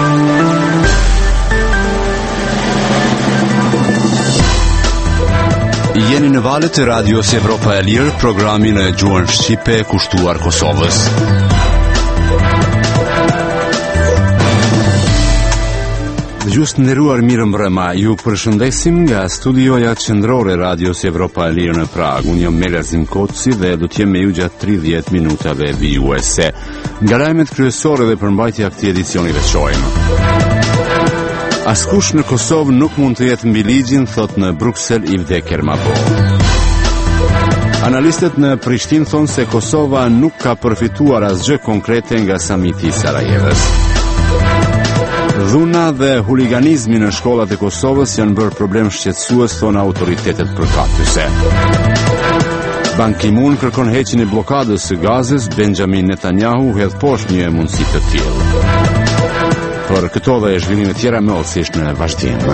Jeni në valët e Radios Evropa e Lirë, programin e gjuhën shqipe kushtuar Kosovës. Dëgjues të nderuar, mirë mbrëma. Ju përshëndesim nga studioja qendrore Radios Evropa e Lirë në Prag. Unë jam Melazim Koci dhe do të jem me ju gjatë 30 minutave vijuese. Nga lajmet kryesore dhe përmbajtja e këtij edicioni veçojmë. Askush në Kosovë nuk mund të jetë mbi ligjin, thot në Bruksel Ivde Kermabo. Analistët në Prishtinë thonë se Kosova nuk ka përfituar asgjë konkrete nga samiti i Sarajevës. Dhuna dhe huliganizmi në shkollat e Kosovës janë bërë problem shqetësues, thonë autoritetet përkatëse. Ban Ki-moon kërkon heqjen e bllokadës së Gazës, Benjamin Netanyahu hedh poshtë një mundësi të tillë. Për këto dhe zhvillime tjera mëllësisht në vazhdim.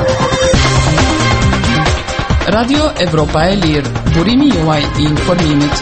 Radio Evropa e Lirë, burimi juaj I informimit.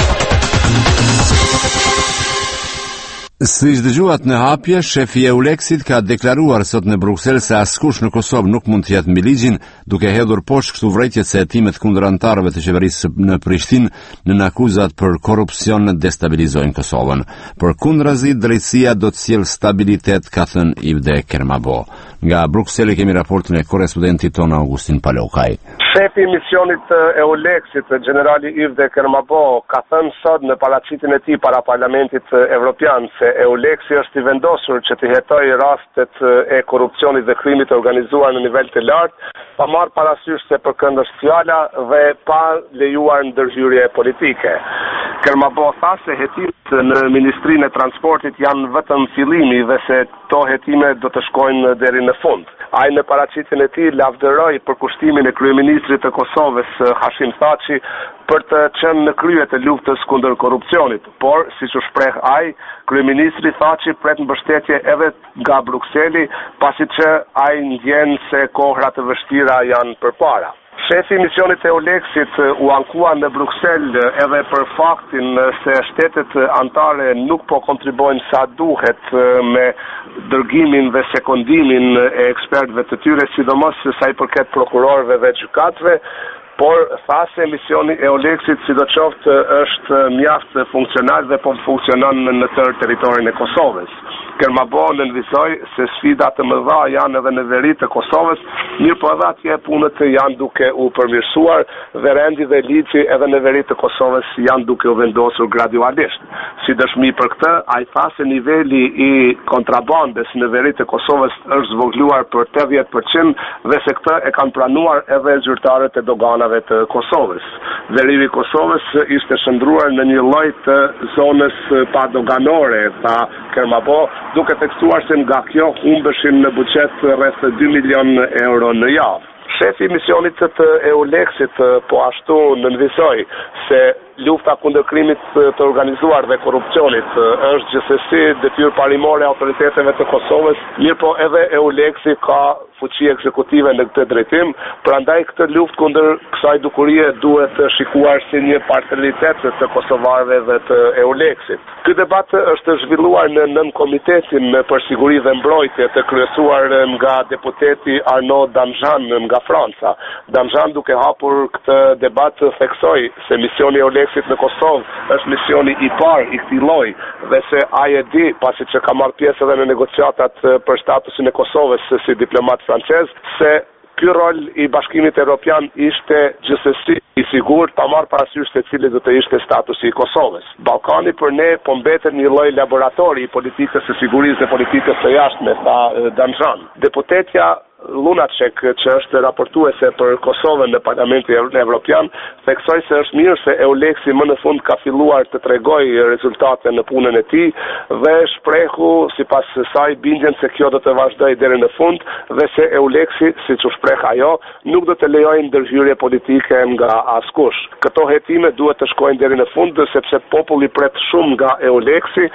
Si dëgjuat në hapje, shefi e EULEX-it ka deklaruar sot në Bruksel se askush në Kosovë nuk mund të jetë mbi ligjin, duke hedhur poshtë kështu vërejtjet se hetimet kundër anëtarëve të qeverisë në Prishtinë në akuzat për korrupsion destabilizojnë Kosovën. Përkundrazi, drejtësia do të sjellë stabilitet, ka thënë Ivde Kermabo. Nga Bruksel kemi raportin e korrespondentit ton Augustin Palokaj. Shefi I misionit EULEX-it, generali Ivde Kermabo, ka thënë sot në paraqitjen e tij para Parlamentit Evropian se EULEX-i është I vendosur që të hetojë rastet e korrupsionit dhe krimit të organizuar në nivel të lartë, pa marrë parasysh se përkëndës fjala dhe pa lejuar ndërhyrje politike. Kermabo tha se hetimet në Ministrinë e Transportit janë vetëm fillimi dhe se to hetime do të shkojnë deri në fund. Ai në paraqitjen e tij lavdëroi përkushtimin e kryeministrit të Kosovës Hashim Thaçi për të qenë në krye të luftës kundër korrupsionit, por siç u shpreh ai, kryeministri Thaçi pret mbështetje edhe nga Brukseli, pasi që ai ndjen se kohra të vështira janë përpara. Shefi I misionit e EULEX-it u ankua në Bruksel edhe për faktin se shtetet anëtare nuk po kontribojnë sa duhet me dërgimin dhe sekondimin e ekspertëve të tyre, sidomos sa I përket prokurorëve dhe gjykatëve, por tha se misioni e EULEX-it sidoqoftë është mjaft funksional dhe po funksionon në tërë territorin e Kosovës. Kermabo nënvizoi se sfida të mëdha janë edhe në veri të Kosovës, mirë po edhe atje punët janë duke u përmirësuar dhe rendi dhe ligji edhe në veri të Kosovës janë duke u vendosur gradualisht. Si dëshmi për këtë, ai tha se niveli I kontrabandës në veri të Kosovës është zvogluar për 80% dhe se këtë e kanë pranuar edhe zyrtarët e doganave të Kosovës. Verimi I Kosovës ishte shndruar në një lloj të zonës pa doganore, tha Kermabo, duke theksuar se nga kjo humbeshin në buxhet rreth 2 milion euro në javë. Shefi I misionit të EULEX-it po ashtu nënvizoi se lufta kundër krimit të organizuar dhe korrupsionit është gjithsesi detyrë parimore e autoriteteve të Kosovës, mirë po edhe EULEX-i ka fuqi ekzekutive në këtë drejtim, prandaj këtë luftë kundër kësaj dukurie duhet shikuar si një partneritet të kosovarëve dhe të EULEX-it. Ky debat është zhvilluar në nën komitetin për siguri dhe mbrojtje të kryesuar nga deputeti Arnaud Danjan nga Franca. Danjan duke hapur këtë debat theksoi se misioni EULEX-it në Kosovë është misioni I parë I këtij lloji dhe se ai e di pasi që ka marrë pjesë edhe në negociatat për statusin e Kosovës si diplomat francez, se ky rol I Bashkimit Evropian ishte gjithsesi I sigurt, pa marrë parasysh se cili do të ishte statusi I Kosovës. Ballkani për ne po mbetet një lloj laboratori I politikës së sigurisë dhe politikës së jashtme, tha Danjan. Deputetja Lunacek, që është raportuese për Kosovën në Parlamentin Evropian, theksoi se është mirë se EULEX-i më në fund ka filluar të tregojë rezultate në punën e tij dhe shprehu sipas saj bindjen se kjo do të vazhdojë deri në fund dhe se EULEX-i, siç u shpreh ajo, nuk do të lejojë ndërhyrje politike nga askush. Këto hetime duhet të shkojnë deri në fund sepse populli pret shumë nga EULEX-i,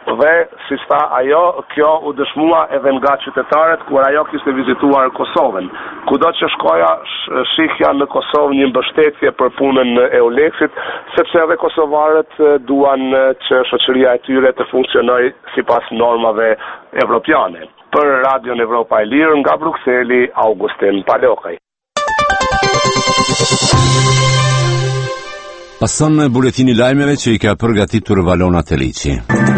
dhe si tha ajo, kjo u dëshmua edhe nga qytetarët kur ajo kishte vizituar Kosovën. Kudo që shkoja, shihja në Kosovë një mbështetje për punën e EULEX-it, sepse edhe kosovarët duan që shoqëria e tyre të funksionojë sipas normave evropiane. Për Radion Evropa e Lirë nga Brukseli, Augustin Palokaj. Pason në buletini lajmeve që i ka përgatitur Valona Teliçi.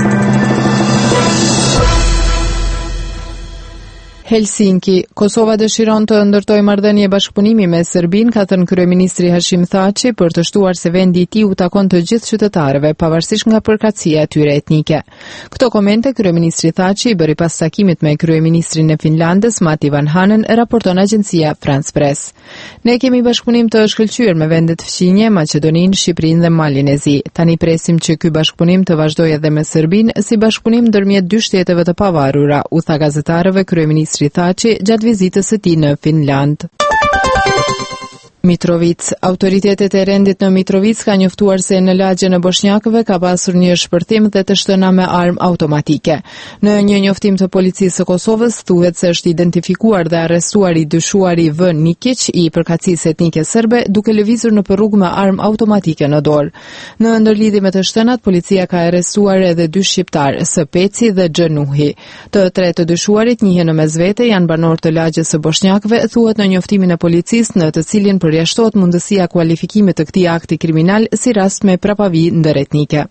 Helsinki. Kosova dëshiron të ndërtojë marrëdhënie bashkëpunimi me Serbinë, ka thënë kryeministri Hashim Thaçi, për të shtuar se vendi i tij u takon të gjithë qytetarëve, pavarësisht nga përkatësia e tyre etnike. Këto komente kryeministri Thaçi i bëri pas takimit me kryeministrin e Finlandës, Matti Vanhanen, raporton agjencia France Press. Ne kemi bashkëpunim të shkëlqyer me vendet fqinje, Maqedoninë, Shqipërinë dhe Malinezi. Tani presim që ky bashkëpunim të vazhdojë edhe me Serbinë si bashkëpunim ndërmjet dy shteteve të pavarura, u tha gazetarëve kryeministri Thaçi gjatë vizitës së tij në Finland. Mitrovic. Autoritetet e rendit në Mitrovic ka njoftuar se në lagjen e bosnjakëve ka pasur një shpërthim dhe të shtëna me armë automatike. Në një njoftim të policisë së Kosovës thuhet se është identifikuar dhe arrestuar i dyshuari V. Nikic i përkatësisë etnike serbe duke lëvizur në rrugë me armë automatike në dorë. Në ndërlidhje me të shtënat, policia ka arrestuar edhe dy shqiptar, S. Peci dhe X. Nuhi. Të tre të dyshuarit njihen në mesvete, janë banor të lagjes së bosnjakëve, thuhet në njoftimin e policisë, në të cilin përjashtohet mundësia kualifikimit të këtij akti kriminal si rast me prapavi ndëretnike.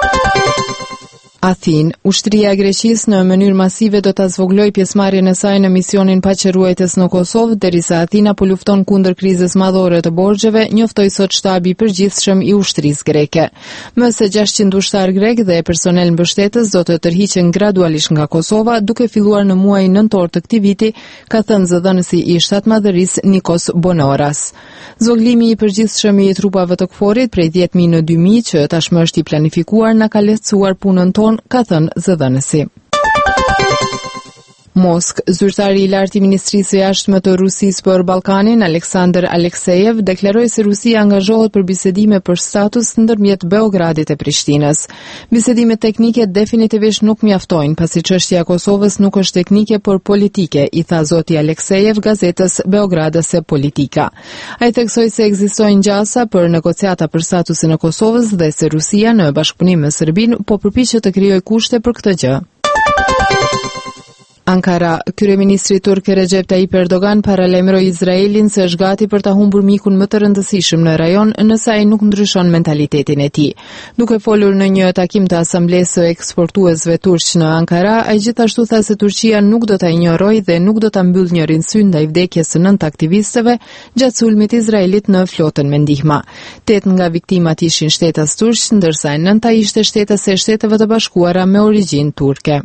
Athinë. Ushtria e Greqisë në mënyrë masive do ta zvoglojë pjesëmarrjen e saj në misionin paqëruajtës në Kosovë, derisa Athina po lufton kundër krizës madhore të borxheve, njoftoi sot shtabi i përgjithshëm i ushtrisë greke. Më së 600 ushtar grek dhe personel mbështetës do të tërhiqen gradualisht nga Kosova, duke filluar në muajin nëntor të këtij viti, ka thënë zëdhënësi i shtatmadhërisë Nikos Bonoras. Zvoglimi i përgjithshëm i trupave të KFOR-it prej 10.000 në 2.000 që tashmë është i planifikuar na ka lehtësuar punën tonë, ka thënë zëdhënësi. Moskë. Zyrtari i lartë i Ministrisë së Jashtme të Rusisë për Ballkanin, Aleksandr Aleksejev, deklaroi se Rusia angazhohet për bisedime për status ndërmjet Beogradit e Prishtinës. Bisedimet teknike definitivisht nuk mjaftojnë, pasi çështja e Kosovës nuk është teknike por politike, i tha zoti Aleksejev gazetës Beogradase Politika. Ai theksoi se ekzistojnë ngjasa për negociata për statusin e Kosovës dhe se Rusia në bashkëpunim me Serbinë po përpiqet të krijojë kushte për këtë gjë. Ankara. Kryeministri turk Recep Tayyip Erdogan paralajmëroi Izraelin se është gati për ta humbur mikun më të rëndësishëm në rajon nëse ai nuk ndryshon mentalitetin e tij. Duke folur në një takim të asamblesë së eksportuesve turq në Ankara, ai gjithashtu tha se Turqia nuk do ta injorojë dhe nuk do ta mbyll njërin sy ndaj vdekjes së 9 aktivistëve gjatë sulmit të Izraelit në flotën me ndihmë. 8 nga viktimat ishin shtetas turq, ndërsa e 9-ta ishte shtetase e Shteteve të Bashkuara me origjinë turke.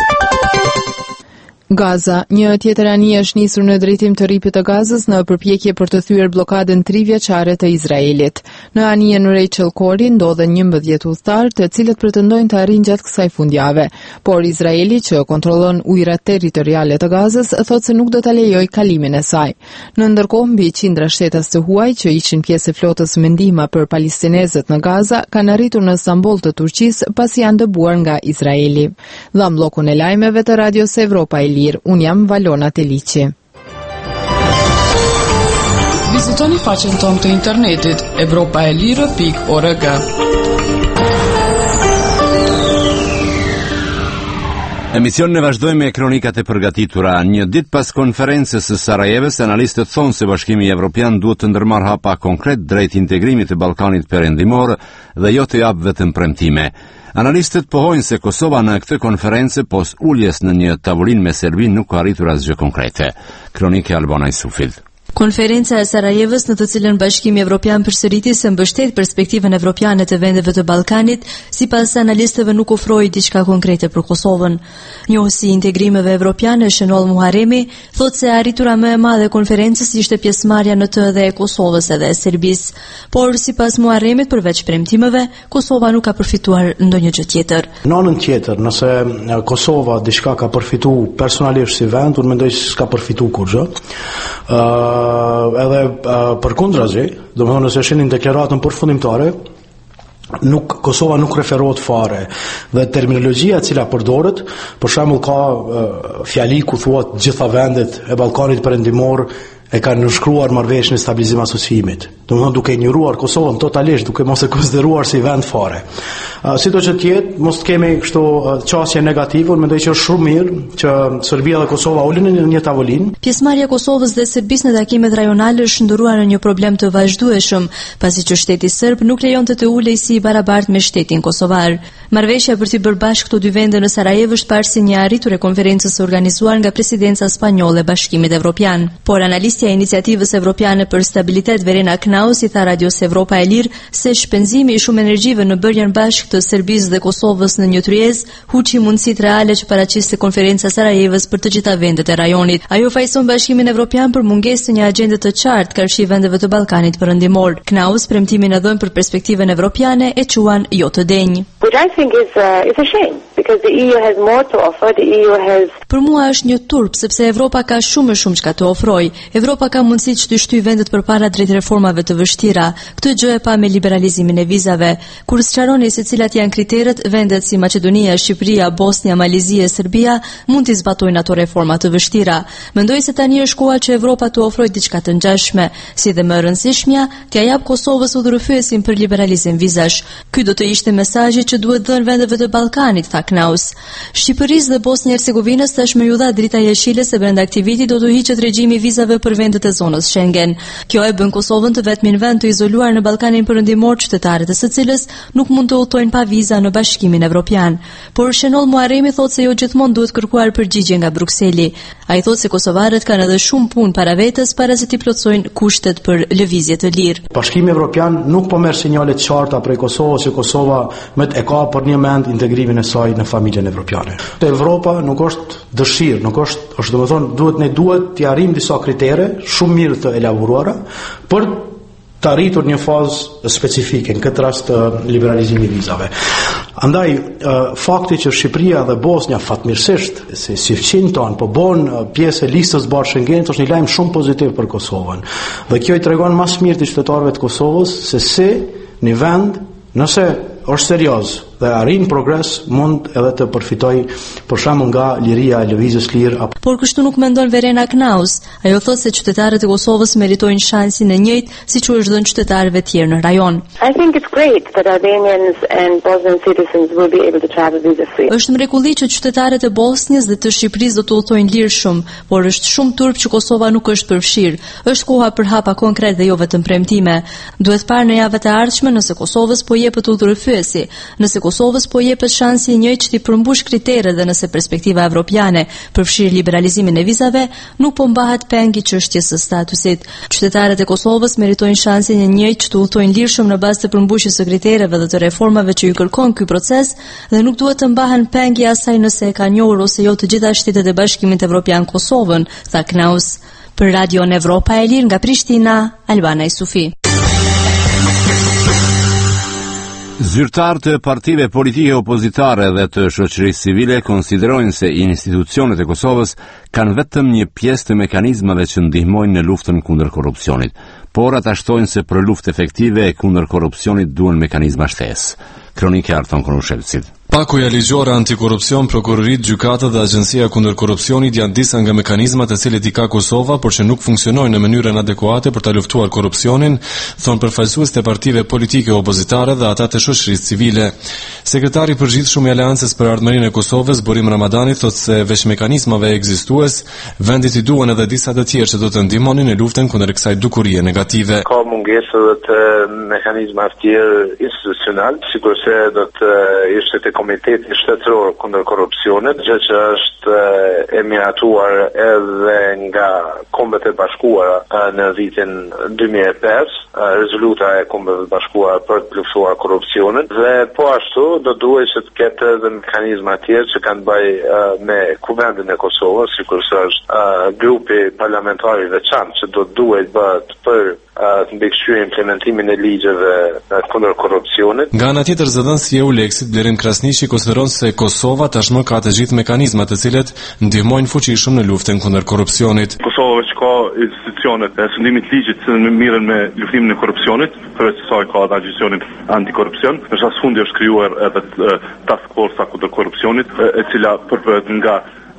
Gaza. Një tjetër anije është nisur në drejtim të rripit të Gazës në përpjekje për të thyer bllokadën 3 vjeçare të Izraelit. Në anijen Rachel Corrie ndodhen 11 udhëtar, të cilët pretendojnë të arrijnë gjatë kësaj fundjave, por Izraeli, që kontrollon ujërat territoriale të Gazës, thotë se nuk do ta lejojë kalimin e saj. Në ndërkohë, mbi 100 shtetas të huaj që ishin pjesë e flotës me ndihmë për palestinezët në Gaza kanë arritur në Stamboll të Turqisë pasi janë dëbuar nga Izraeli. Dha bllokun e lajmeve të Radios Evropa e Unë jam Valona Teliçi. Vizitoni faqen tonë të internetit europaelire.org. Emisionin e vazhdojmë me kronikat e përgatitura. Një ditë pas konferencës së Sarajevës, analistët thonë se Bashkimi Evropian duhet të ndërmarrë hapa konkret drejt integrimit të Ballkanit perëndimor dhe jo të japë vetëm premtime. Analistët pohojnë se Kosova në këtë konferencë pos uljes në një tavolinë me Serbinë nuk ka arritur asgjë konkrete. Kronika e Albana Isufil. Konferenca e Sarajevës, në të cilën Bashkimi Evropian përsëriti se mbështet perspektivën evropiane të vendeve të Ballkanit, sipas analistëve nuk ofroi diçka konkrete për Kosovën. Njohësi i integrimeve evropiane Shënoll Muharremi thotë se arritura më e madhe e konferencës ishte pjesëmarrja në të dhe e Kosovës edhe e Serbisë, por sipas Muharremit, përveç premtimeve, Kosova nuk ka përfituar ndonjë gjë tjetër. Në anën tjetër, nëse Kosova diçka ka përfituar personalisht si vend, unë mendoj se s'ka përfituar kurrë. Edhe përkundrazi, domethënë nëse shihnin deklaratën përfundimtare, Kosova nuk referohet fare dhe terminologjia e cila përdoret, për shembull ka fjali ku thuhet gjitha vendet e Ballkanit Perëndimor e kanë nënshkruar marrëveshjen e stabilizimit asociimit. Domethënë duke injoruar Kosovën totalisht, duke mos e konsideruar si vend fare. Sido që të jetë, mos të kemi kështu çështje negative, unë mendoj që është shumë mirë që Serbia dhe Kosova ulën në një tavolinë. Pjesëmarrja e Kosovës dhe Serbisë në takimet rajonale është ndëruar në një problem të vazhdueshëm, pasi që shteti serb nuk lejonte të ulej si i barabartë me shtetin kosovar. Marrëveshja për të bërë bashkë këto dy vende në Sarajevo është parë si një arritur e konferencës së organizuar nga Presidenca spanjolle e Bashkimit Evropian. Por analistja e Iniciativës Evropiane për Stabilitet Verena Knaus i tha Radios Evropa e Lirë se shpenzimi i shumë energjive në bërjen bashkë të Serbisë dhe Kosovës në një tryezë huqi mundësitë reale që paraqiste konferenca Sarajevës për të gjitha vendet e rajonit. Ajo fajson Bashkimin Evropian për mungesën e një agjende të qartë karshi vendeve të Ballkanit Perëndimor. Knaus premtimin e dhënë për perspektivën evropiane e quan jo të denjë. Which I think is a shame because the EU has more to offer. The EU has. Për mua është një turp sepse Evropa ka shumë çka të ofrojë. Evropa ka mundësi që të shtyjë vendet përpara drejt reformave të vështira. Këtë gjë e pa me liberalizimin e vizave. Kur sqaroni se cilat janë kriteret, vendet si Maqedonia, Shqipëria, Bosnia, Malizia e Serbia mund të zbatojnë ato reforma të vështira. Mendoj se tani është koha që Evropa të ofrojë diçka të ngjashme, si dhe më e rëndësishmja, t'ia jap Kosovës udhërrëfyesin për liberalizim vizash. Ky do të ishte mesazhi që duhet dhënë vendeve të Ballkanit, tha Knaus. Shqipërisë dhe Bosnjë-Hercegovinës tashmë ju dha drita jeshile se brenda këtij viti do të hiqet regjimi vizave për vendet e zonës Schengen. Kjo e bën Kosovën të vetmin vend të izoluar në Ballkanin Perëndimor, qytetarët e së cilës nuk mund të udhtojnë pa viza në Bashkimin Evropian. Por Shenol Muharremi thotë se jo gjithmonë duhet kërkuar përgjigje nga Brukseli. Ai thotë se kosovarët kanë edhe shumë punë para vetes para se të plotësojnë kushtet për lëvizje të lirë. Bashkimi Evropian nuk po merr sinjale të qarta prej Kosovës që Kosova e ka për një mend integrimin e saj në familjen evropiane. Evropa nuk është dëshirë, nuk është domethënë duhet të arrijmë disa kritere shumë mirë të elaboruara për të arritur një fazë specifike, në këtë rast liberalizimi i vizave. Andaj, fakti që Shqipëria dhe Bosnia fatmirësisht se si fqin tonë po bën pjesë e listës bashkë Schengenit është një lajm shumë pozitiv për Kosovën. Dhe kjo i tregon më së miri qytetarëve të Kosovës se si një vend, nëse është serioz dhe arrin progres, mund edhe të përfitoj për shembull nga liria e lëvizjes lirë. Por kështu nuk mendon Verena Knaus. Ajo thotë se qytetarët e Kosovës meritojnë shansin e njëjtë siç u është dhënë qytetarëve të tjerë në rajon. I think it's great that Albanians and Bosnian citizens will be able to travel visa free. Është mrekulli që qytetarët e Bosnjës dhe të Shqipërisë do të udhtojnë lirë shumë, por është shumë turp që Kosova nuk është përfshirë. Është koha për hapa konkret dhe jo vetëm premtime. Duhet parë në javët e ardhshme nëse Kosovës po jepet udhërrëfyesi, nëse Kosovës po jepet shansi i njëjtë që të përmbush kriteret dhe nëse perspektiva evropiane përfshir liberalizimin e vizave, nuk po mbahet peng i çështjes së statusit. Qytetarët e Kosovës meritojnë shansin e njëjtë që të udhtojnë lirshëm në bazë të përmbushjes së kritereve dhe të reformave që i kërkon ky proces dhe nuk duhet të mbahen peng i asaj nëse e ka njohur ose jo të gjitha shtetet e Bashkimit Evropian Kosovën, tha Knaus. Për Radion Evropa e Lirë nga Prishtina, Albana Isufi. Zyrtarët e partive politike opozitare dhe të shoqërisë civile konsiderojnë se institucionet e Kosovës kanë vetëm një pjesë të mekanizmave që ndihmojnë në luftën kundër korrupsionit, por ata shtojnë se për luftë efektive e kundër korrupsionit duhen mekanizma shtesë. Kronika e Arton Konushevcit. Pakuja ligjore antikorrupsion, prokurorit, gjykatët dhe agjencia kundër korrupsionit janë disa nga mekanizmat e cilët i ka Kosova, por që nuk funksionojnë në mënyrën adekuate për ta luftuar korrupsionin, thonë përfaqësues të partive politike opozitare dhe ata të shoqërisë civile. Sekretari i përgjithshëm i Aleancës për Ardhmërinë e Kosovës, Burim Ramadani, thotë se veç mekanizmave ekzistues, vendit i duhen edhe disa të tjerë që do të ndihmonin në luftën kundër kësaj dukurie negative. Ka mungesë edhe të mekanizma të tjerë institucional, sikurse do të ishte Komiteti Shtetëror kundër korrupsionit, gjë që është e miratuar edhe nga Kombet e Bashkuara në vitin 2005, rezoluta e Kombeve të Bashkuara për të luftuar korrupsionin, dhe po ashtu do duhet që të ketë edhe mekanizma të tjerë që kanë bëjë me Kuvendin e Kosovës, sikurse është grupi parlamentar i veçantë që do duhet bëhet për të mbikëqyrë implementimin e ligjeve kundër korrupsionit. Nga ana tjetër, zëdhënësi i EULEX-it Blerin Krasniqi konsideron se Kosova tashmë ka të gjithë mekanizmat të cilët ndihmojnë ndihmojnë fuqishëm në luftën kundër korrupsionit. Kosova që ka institucionet e shëndimit ligjit që mirën me luftimin e korrupsionit, përveç saj ka edhe agjencionin antikorrupsion. Në shas fundi është krijuar edhe task force kundër korrupsionit, e cila përbëhet nga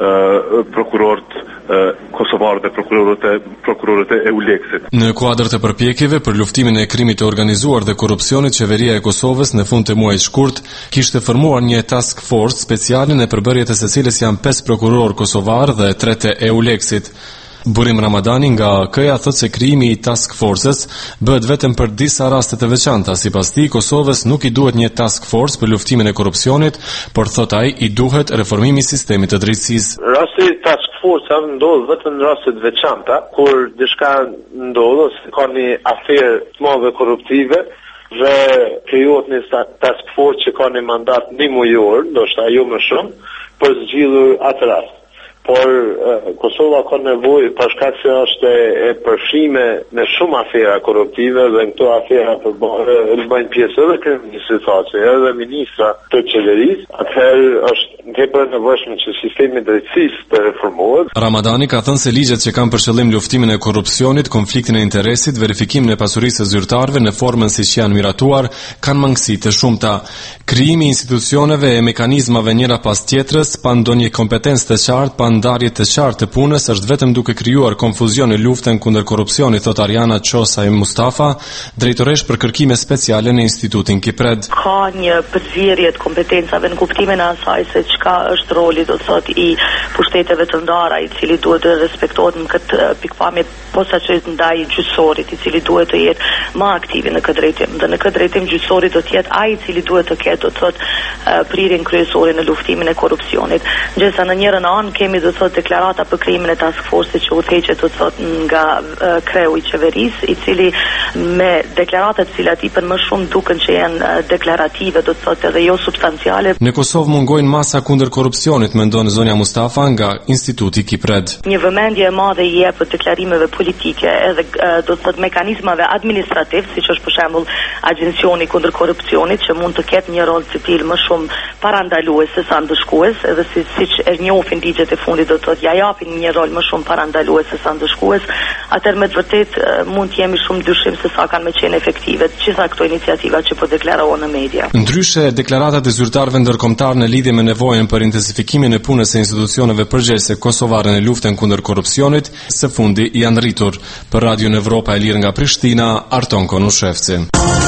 prokurorët kosovarë dhe prokurorët e EULEX-it. Në kuadër të përpjekjeve për luftimin e krimit të organizuar dhe korrupsionit, qeveria e Kosovës në fund të muajit shkurt kishte formuar një task force speciale në përbërjet e secilës janë 5 prokurorë kosovarë dhe 3 të EULEX-it. Burim Ramadani nga KEA thot se krijimi i task forces bëhet vetëm për disa raste të veçanta. Sipas tij, Kosovës nuk i duhet një task force për luftimin e korrupsionit, por thot ai i duhet reformimi i sistemit të drejtësisë. Rasti task force ndodh vetëm në raste të veçanta, kur diçka ndodh ose ka një aferë të madhe korruptive dhe krijohet një task force që ka një mandat 1 mujor, ndoshta jo më shumë, për zgjidhur atë rast. Por Kosova ka nevojë për shkak se është e përfshime me shumë afera korruptive dhe në këto afera bëjnë pjesë edhe kryeministri, edhe ministra të qeverisë, atëherë është tepër nevojshme që sistemi i drejtësisë të reformohet. Ramadani ka thënë se ligjet që kanë për qëllim luftimin e korrupsionit, konfliktin e interesit, verifikimin e pasurisë së zyrtarëve në formën siç janë miratuar, kanë mangësi të shumta. Krijimi i institucioneve e mekanizmave njëra pas tjetrës pa ndonjë kompetencë të qartë, pa ndarje të qartë të punës është vetëm duke krijuar konfuzion në luftën kundër korrupsionit, thot Ariana Qosaj Mustafa, drejtoresh për kërkime speciale në Institutin Kipred. Ka një përzierje të kompetencave në kuptimin e asaj se çka është roli do thot i pushteteve të ndara, i cili duhet të respektohet në këtë pikpamje posaçërisht ndaj gjyqësorit, i cili duhet të jetë më aktiv në këtë drejtim. Dhe në këtë drejtim gjyqësori do të jetë ai i cili duhet të ketë do thot prirjen kryesore në luftimin e korrupsionit. Ndërsa në njërin anë kemi do thot deklarata për krijimin e task force që udhëheqet do thot nga kreu i qeverisë, i cili me deklaratat të cilat i më shumë duken që janë deklarative, do thot edhe jo substanciale. Në Kosovë mungojnë masa kundër korrupsionit, mendon Zonja Mustafa nga Instituti Kipred. Një vëmendje e madhe i jepet deklarimeve politike edhe do thot mekanizmave administrativ, siç është për shembull agjencioni kundër korrupsionit, që mund të ketë një rol civil më shumë parandalues se sa ndëshkues, edhe siç e njohin ligjet e fundit do të thotë ja japin një rol më shumë parandalues se sa ndëshkues, atëherë me të vërtetë mund të jemi shumë dyshim se sa kanë më qenë efektive të gjitha këto iniciativa që po deklarohen në media. Ndryshe, deklaratat e zyrtarëve ndërkombëtar në lidhje me nevojën për intensifikimin e punës së institucioneve përgjegjëse kosovare në luftën kundër korrupsionit, së fundi janë rritur. Për Radio Evropa e Lirë nga Prishtina, Arton Konushevci.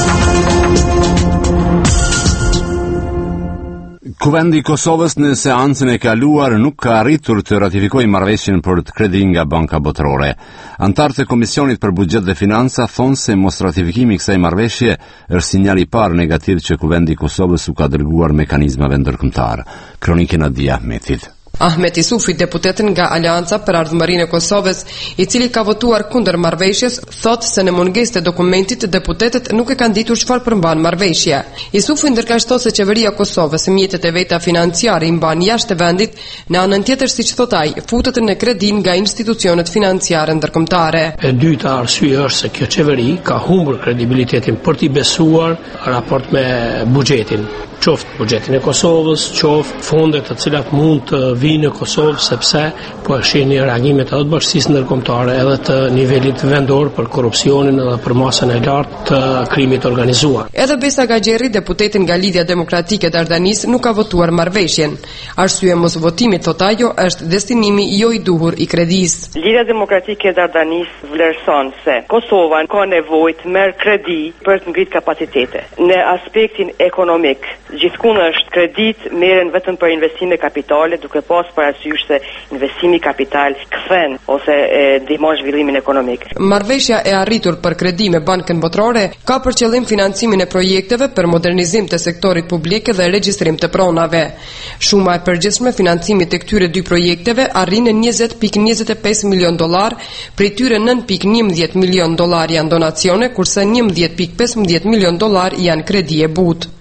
Kuvendi i Kosovës në seancën e kaluar nuk ka arritur të ratifikojë marrëveshjen për të kredi nga Banka Botërore. Antarët e Komisionit për Buxhet dhe Financa thonë se mos ratifikimi i kësaj marrëveshje është sinjal i parë negativ që Kuvendi i Kosovës u ka dërguar mekanizmave ndërkombëtar. Kronikën e Dia Ahmetit. Ahmet Isufi, deputet nga Alianca për Ardhmërinë e Kosovës, i cili ka votuar kundër marrëveshjes, thotë se në mungesë të dokumentit deputetët nuk e kanë ditur çfarë përmban marrëveshja. Isufi ndërkashton se qeveria e Kosovës mjetet e veta financiare i mban jashtë vendit, në anën tjetër siç thot ai, futet në kredi nga institucionet financiare ndërkombëtare. E dyta arsye është se kjo qeveri ka humbur kredibilitetin për t'i besuar raport me buxhetin. Qoftë buxhetin e Kosovës, qoftë fondet të cilat mund të vinë në Kosovë, sepse po e shihni reagimet edhe të bashkisë ndërkombëtare edhe të nivelit vendor për korrupsionin edhe për masën e lartë të krimit organizuar. Edhe Besa Gaxherri, deputeti nga Lidhja Demokratike e Dardanis, nuk ka votuar marrëveshjen. Arsyeja mos votimit, thot ajo, është destinimi jo i duhur i kredisë. Lidhja Demokratike e Dardanis vlerëson se Kosova ka nevojë të merr kredi për të ngritur kapacitete. Në aspektin ekonomik, gjithkund është kredit merren vetëm për investime kapitale, duke pas parasysh se investimi kapital kthen ose ndihmon zhvillimin ekonomik. Marrëveshja e arritur për kredi me Bankën Botërore ka për qëllim financimin e projekteve për modernizim të sektorit publik dhe regjistrim të pronave. Shuma e përgjithshme financimit të këtyre dy projekteve arrin në $20.25 milion, prej tyre $9.11 milion janë donacione, kurse $11.15 milion janë kredi e butë.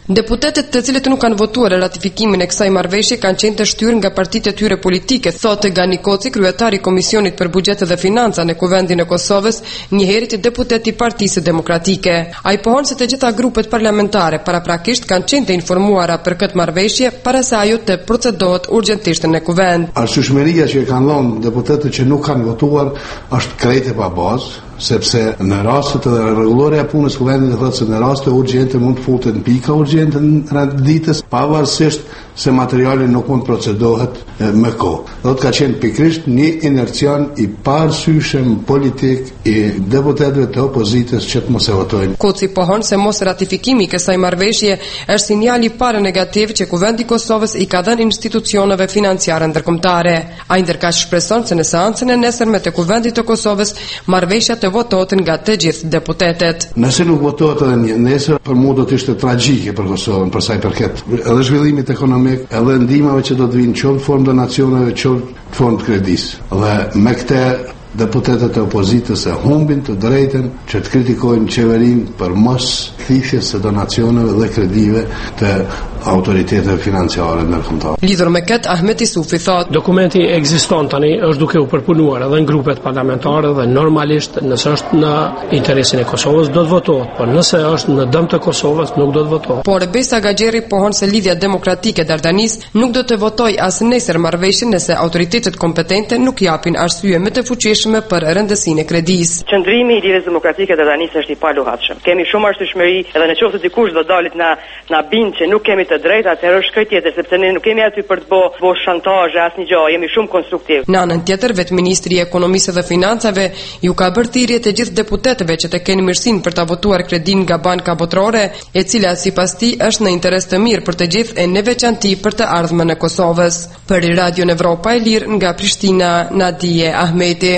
Deputetët të cilët nuk kanë votuar ratifikimin e kësaj marrëveshje kanë qenë të shtyrë nga partitë e tyre politike, thotë Gani Koci, kryetari i Komisionit për Buxhet dhe Financa në Kuvendin e Kosovës, njëherët deputet i Partisë Demokratike. Ai pohon se të gjitha grupet parlamentare paraprakisht kanë qenë të informuara për këtë marrëveshje para se ajo të procedohet urgjentisht në Kuvend. Arsyeshmëria që kanë dhënë deputetët që nuk kanë votuar është krejt e pa bazë, sepse në rastet e rregulloria e punës Kuvendit thotë se në raste urgjente mund të futet në pika urgjente në ditës, pavarësisht se materiali nuk mund procedohet me kohë. Do të ka qenë pikrisht një inercion i parësyeshëm politik i deputetëve të opozitës që të mos e votojnë. Koci pohon se mos ratifikimi i kësaj marrëveshje është sinjal i parë negativ që Kuvendi i Kosovës i ka dhënë institucioneve financiare ndërkombëtare. Ai ndërkaq shpreson se në seancën e nesërme të Kuvendit të Kosovës marrëveshja të votohet nga të gjithë deputetët. Nëse nuk votohet edhe nesër, për mua do të ishte tragjike për Kosovën, për sa i përket edhe zhvillimit ekonomik, edhe ndihmave që do të vinë qoftë në formë donacioneve, qoftë në formë të kredisë. Dhe me këtë deputetët e opozitës e humbin të drejtën që të kritikojnë qeverinë për mos thithjes së donacioneve dhe kredive të autoriteteve financiare ndërkombëtare. Lidhur me këtë, Ahmet Isufi thotë: dokumenti ekziston tani, është duke u përpunuar edhe në grupet parlamentare dhe normalisht nëse është në interesin e Kosovës do të votohet, por nëse është në dëm të Kosovës nuk do të votohet. Por Besa Gaxheri pohon se Lidhja Demokratike Dardanis nuk do të votojë as nesër marrëveshjen nëse autoritetet kompetente nuk japin arsye më të fuqishme për rëndësinë e kredisë. Qëndrimi i Lidhjes Demokratike Dardanis është i paluhatshëm. Kemi shumë arsyeshmëri edhe nëse dikush do dalit na bind që nuk kemi të drejtë, atëherë është krejt tjetër, sepse ne nuk kemi aty për të bo shantazhe asnjë gjë, jemi shumë konstruktiv. Në anën tjetër, vetë ministri i Ekonomisë dhe Financave ju ka bërë thirrje të gjithë deputetëve që të kenë mirësinë për ta votuar kredin nga banka botërore, e cila sipas tij është në interes të mirë për të gjithë e në veçanti për të ardhmen e Kosovës. Për Radio Evropa e Lirë nga Prishtina, Nadije Ahmeti.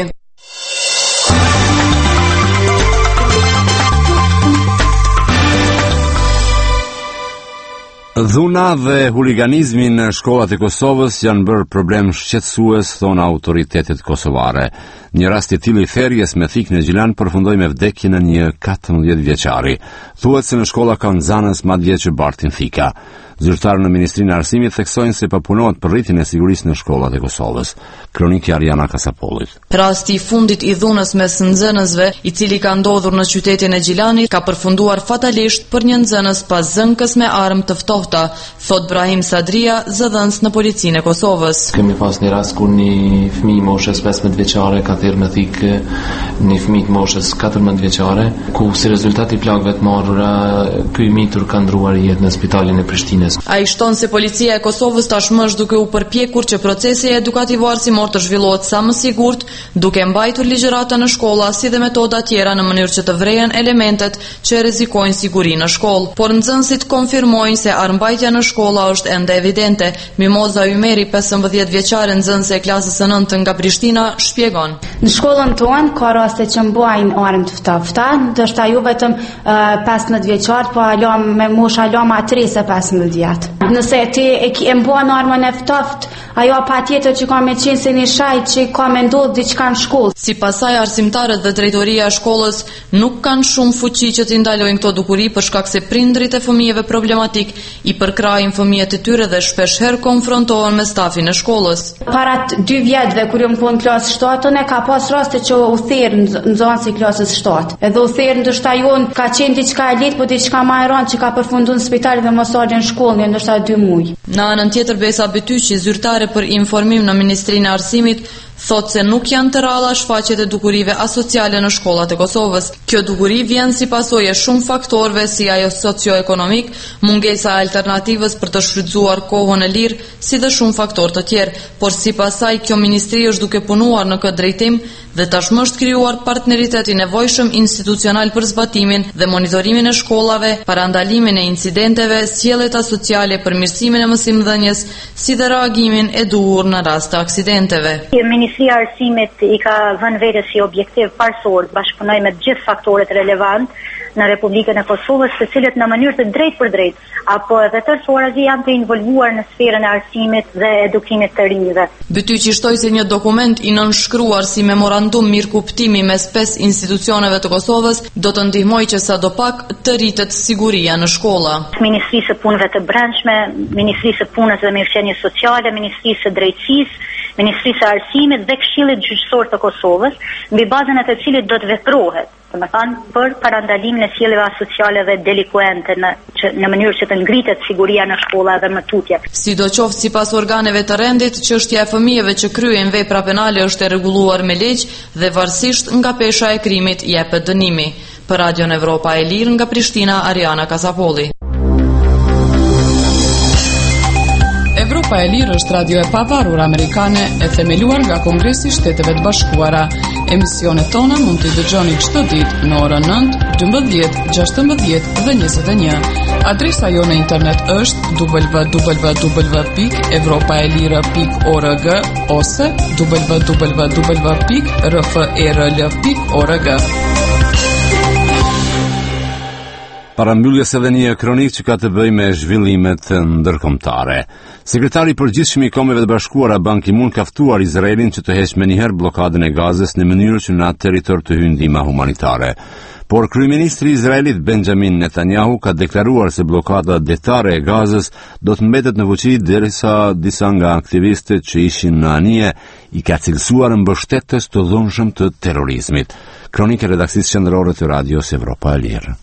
Dhuna dhe huliganizmi në shkollat e Kosovës janë bërë problem shqetësues, thonë autoritetet kosovare. Një rast i tillë i therrjes me thikë në Gjilan përfundoi me vdekjen e një 14 vjeçari. Thuhet se në shkolla ka nxënës madje që bartin thika. Zyrtarë në Ministrinë e Arsimit theksojnë se papunohet për rritjen e sigurisë në shkollat e Kosovës. Kronikë Ariana Kasapollit. Rasti i fundit i dhunës mes nxënësve, i cili ka ndodhur në qytetin e Gjilanit, ka përfunduar fatalisht për një nxënës pas zënkës me armë të ftohta, thot Brahim Sadria, zëdhënës në policinë e Kosovës. Kemi pas një rast kur një fëmijë moshës 15 vjeçare ka thirrë me thikë një fëmijë moshës 14 vjeçare, ku si rezultat i plagëve të marrura, ky i mitur ka ndruar jetën në spitalin e Prishtinës. Ai shton se policia e Kosovës tashmë është duke u përpjekur që procesi edukativ arsimor të zhvillohet sa më sigurt, duke mbajtur ligjërata në shkolla si dhe metoda tjera në mënyrë që të vrehen elementet që rrezikojnë sigurinë në shkollë. Por nxënësit konfirmojnë se armbajtja në shkolla është ende evidente. Mimoza Ymeri, 15 vjeçare nxënëse e klasës së 9 nga Prishtina, shpjegon. Në shkollën tonë ka raste që mbajnë armë të ftohta, ndoshta ju vetëm 15 vjeçar, po me moshë lama 3-15 vjet. Nëse ti e mbon armën e ftoft, ajo patjetër që ka me qenë se një shajt që ka me ndodhë diçka në shkollë. Sipas saj, arsimtarët dhe drejtoria e shkollës nuk kanë shumë fuqi që t'i ndalojnë këto dukuri për shkak se prindrit e fëmijëve problematik i përkrajnë fëmijët e tyre dhe shpesh herë konfrontohen me stafin e shkollës. Para 2 vjetëve kur jam qenë në klasë 7, ka pas raste që u therr nxënësi i klasës 7. Edhe u therr ndoshta jon ka qenë diçka e lehtë, po diçka më e rëndë që ka përfunduar në spital dhe mos ardhen në shkollë, ndoshta 2 muaj. Në anën tjetër, Besa Bytyqi, zyrtare për informim në Ministrinë e Arsimit, thot se nuk janë të ralla shfaqjet e dukurive asociale në shkollat e Kosovës. Kjo dukuri vjen si pasojë e shumë faktorëve si ajo socioekonomik, mungesa e alternativës për të shfrytzuar kohën e lirë, si dhe shumë faktorë të tjerë, por sipas saj kjo ministri është duke punuar në këtë drejtim dhe tashmë është krijuar partneritet i nevojshëm institucional për zbatimin dhe monitorimin e shkollave, parandalimin e incidenteve, sjelljet sociale, përmirësimin e mësimdhënies, si dhe reagimin e duhur në rast të aksidenteve. Ministria e Arsimit i ka vënë vetes si objektiv parsor bashkëpunoj me të gjithë faktorët relevant në Republikën e Kosovës, të cilët në mënyrë të drejtë për drejtë apo edhe tërësuarazi janë të involvuar në sferën e arsimit dhe edukimit të rinjve. Bytyqi shtoi se një dokument i nënshkruar si memorandum mirëkuptimi mes 5 institucioneve të Kosovës do të ndihmojë që sadopak të rritet siguria në shkolla. Ministrisë së Punëve të Brendshme, Ministrisë së Punës dhe Mirëqenies Sociale, Ministrisë së Drejtësisë, Ministrisë së Arsimit dhe Këshillit Gjyqësor të Kosovës, mbi bazën e të cilit do të veprohet, domethënë për parandalimin e sjelljeve asociale dhe delikuente në mënyrë që të ngritet siguria në shkolla dhe më tutje. Sidoqoftë sipas organeve të rendit, çështja e fëmijëve që kryejnë vepra penale është e rregulluar me ligj dhe varësisht nga pesha e krimit jepet dënimi. Për Radion Evropa e Lirë nga Prishtina, Ariana Kasapolli. Evropa e Lirë është radio e pavarur amerikane e themeluar nga Kongresi i Shteteve të Bashkuara. Emisionet tona mund t'i dëgjoni çdo ditë në orën 9, 12, 16 dhe 21. Adresa jo në internet është www.evropaelira.org ose www.rferl.org. Parambylljes edhe një kronik që ka të bëjë me zhvillimet ndërkombëtare. Sekretari i përgjithshëm i Kombeve të Bashkuara Ban Ki-moon ka ftuar Izraelin që të heqë menjëherë bllokadën e Gazës në mënyrë që në atë territor të hyjë ndihma humanitare. Por kryeministri i Izraelit Benjamin Netanyahu ka deklaruar se bllokada detare e Gazës do të mbetet në fuqi derisa disa nga aktivistët që ishin në anije i ka cilësuar mbështetës të dhunshëm të terrorizmit. Kronikë e redaksisë qendrore të Radios Evropa e Lirë.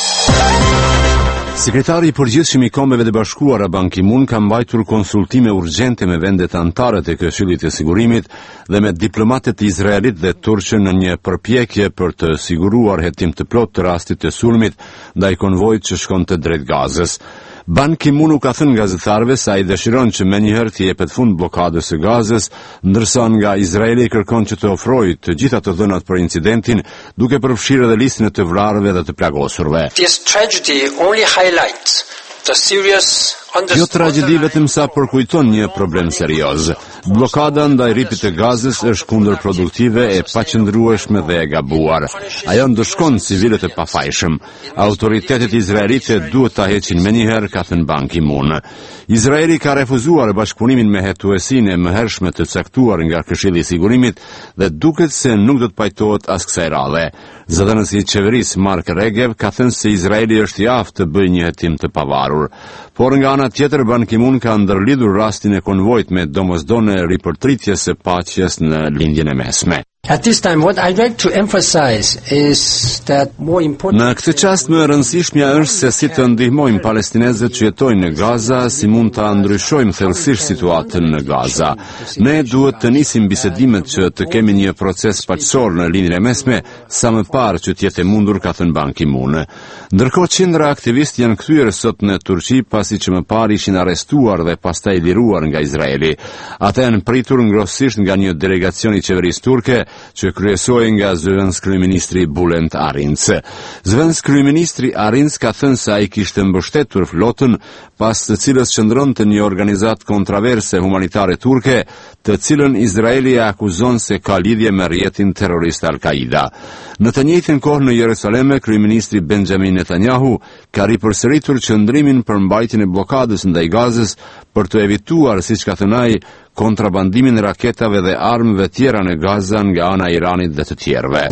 Sekretari i përgjithshëm i Kombeve të Bashkuara Ban Ki-moon ka mbajtur konsultime urgjente me vendet anëtare të Këshillit të Sigurimit dhe me diplomatët e Izraelit dhe turqë në një përpjekje për të siguruar hetim të plotë të rastit të sulmit ndaj konvojit që shkonte drejt Gazës. Ban Ki-moon ka thënë gazetarëve se ai dëshiron që menjëherë të jepet fund bllokadës së Gazës, ndërsa nga Izraeli kërkon që të ofrojë të gjitha të dhënat për incidentin, duke përfshirë edhe listën e të vrarëve dhe të plagosurve. This tragedy only highlights the serious. Kjo tragjedi vetëm sa përkujton një problem serioz. Bllokada ndaj rripit të Gazës është kundërproduktive e paqëndrueshme dhe e gabuar. Ajo ndëshkon civilët e pafajshëm. Autoritetet izraelite duhet ta heqin menjëherë, ka thënë Ban Ki-moon. Izraeli ka refuzuar bashkëpunimin me hetuesinë e mëhershme të caktuar nga Këshilli i Sigurimit dhe duket se nuk do të pajtohet as kësaj radhe. Zëdhënësi i qeverisë Mark Regev ka thënë se Izraeli është i aftë të bëjë një hetim të pavarur. Por nga ana tjetër, Ban Ki-moon ka ndërlidhur rastin e konvojit me domosdoshme ripërtritjes së paqes në lindjen e mesme. At this time, what I'd like to emphasize is that more important. Në këtë çast më e rëndësishmja është se si të ndihmojmë palestinezët që jetojnë në Gaza, si mund ta ndryshojmë thellësisht situatën në Gaza. Ne duhet të nisim bisedimet që të kemi një proces paqësor në lindjen e mesme sa më parë që të jetë mundur, ka thënë Ban Ki-moon. Ndërkohë qindra aktivistë janë kthyer sot në Turqi pasi që më parë ishin arrestuar dhe pastaj liruar nga Izraeli. Ata janë pritur ngrosisht nga një delegacion i qeverisë turke që kryesoi nga zëvendës kryeministri Bülent Arınç. Zëvendës kryeministri Arınç ka thënë se ai kishte mbështetur flotën pas të cilës qëndronte një organizatë kontraverse humanitare turke, të cilën Izraeli e akuzon se ka lidhje me rrjetin terrorist Al-Qaida. Në të njëjtën kohë në Jerusalem, kryeministri Benjamin Netanyahu ka ripërsëritur qëndrimin për mbajtjen e bllokadës ndaj Gazës për të evituar, siç ka thënë ai, kontrabandimin e raketave dhe armëve tjera në Gaza nga ana e Iranit dhe të tjerëve.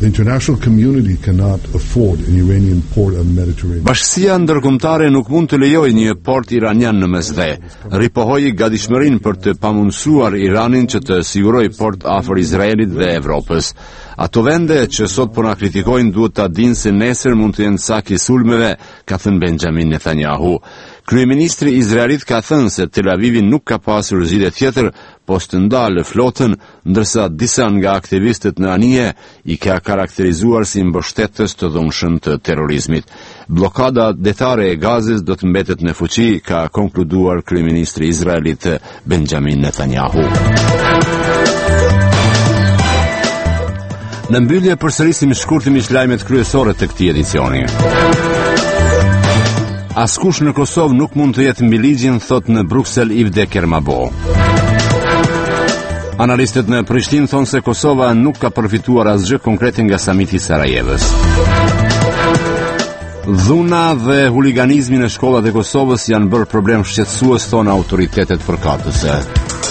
Bashkësia ndërkombëtare nuk mund të lejojë një port iranian në Mesdhe. Ripohoi gatishmërinë për të pamundsuar Iranin që të sigurojë port afër Izraelit dhe Evropës. Ato vende që sot po na kritikojnë duhet ta dinë se nesër mund të jenë sak i sulmeve, ka thënë Benjamin Netanyahu. Kryeministri Izraelit ka thënë se Tel Avivi nuk ka pasur zgjidhje tjetër post të ndalë flotën, ndërsa disa nga aktivistët në anije i ka karakterizuar si mbështetës të dhunshëm të terrorizmit. Bllokada detare e Gazës do të mbetet në fuqi, ka konkluduar kryeministri Izraelit Benjamin Netanyahu. Në mbyllje përsërisim shkurtimisht lajmet kryesore të këtij edicioni. Askush në Kosovë nuk mund të jetë mbi ligjin, thot në Bruksel Ivde Kermabo. Analistët në Prishtinë thonë se Kosova nuk ka përfituar asgjë konkrete nga samiti i Sarajevës. Dhuna dhe huliganizmi në shkollat e Kosovës janë bërë problem shqetësues, thonë autoritetet përkatëse.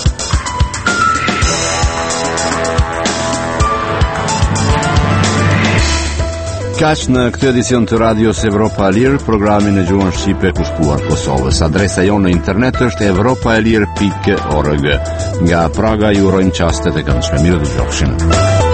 Kaq në këtë edicion të Radios Evropa e Lirë, programin në gjuhën shqipe kushtuar Kosovës. Adresa jonë në internet është evropaelir.org. Nga Praga ju urojmë qastet e këndshme. Mirë dëgjofshin.